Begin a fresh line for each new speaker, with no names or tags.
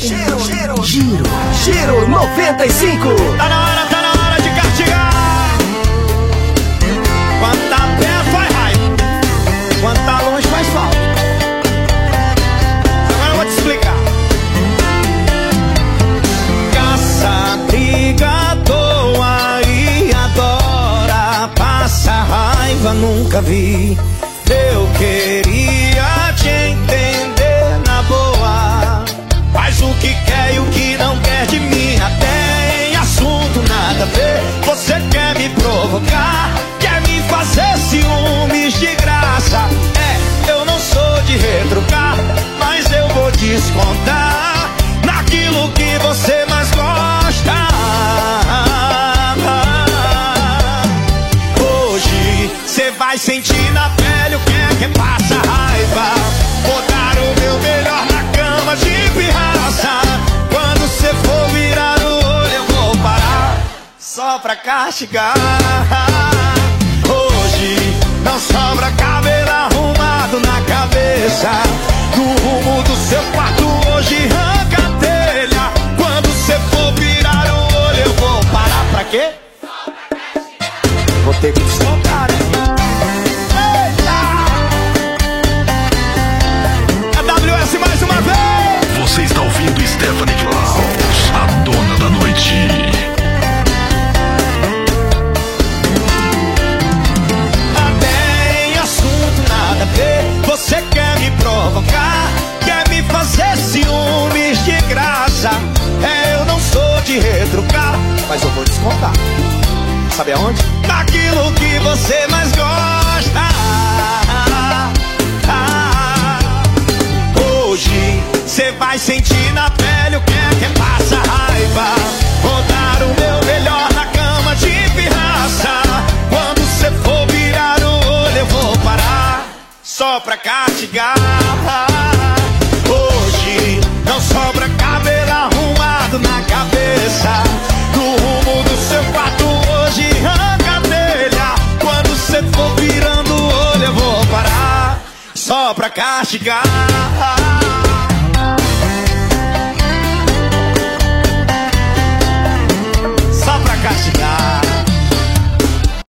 Giro 95.
Tá na hora de castigar. Quando tá perto faz raiva, quando tá longe faz falta. Agora eu vou te explicar. Caça, briga, doa e adora. Passa raiva, nunca vi. Eu queria te entender na boa. Faz o que quer e o que não quer de mim. Até em assunto nada a ver. Você quer me provocar, quer me fazer ciúmes de graça. Eu não sou de retrucar, mas eu vou descontar naquilo que você mais gosta. Hoje cê vai sentir na pele o que é que passa raiva. Vou dar o meu melhor na cama de pirraça. Quando cê for virar o olho eu vou parar só pra castigar. Hoje não sobra cabelo arrumado na cabeça. No rumo do seu quarto hoje arranca a telha. Quando cê for virar o olho eu vou parar pra quê? Vou ter que descontar, né? Mais uma vez.
Você está ouvindo Stephanie Klaus, a dona da noite.
Até em assunto nada a ver. Você quer me provocar, quer me fazer ciúmes de graça. Eu não sou de retrucar, mas eu vou descontar. Sabe aonde? Naquilo que você mais gosta. Hoje cê vai sentir na pele o que é que passa raiva. Vou dar o meu melhor na cama de pirraça. Quando cê for virar o olho eu vou parar só pra castigar. Hoje não sobra cabelo arrumado na cabeça. No rumo do seu quarto hoje arranca a telha. Quando cê for virando o olho eu vou parar só pra castigar. Só pra castigar.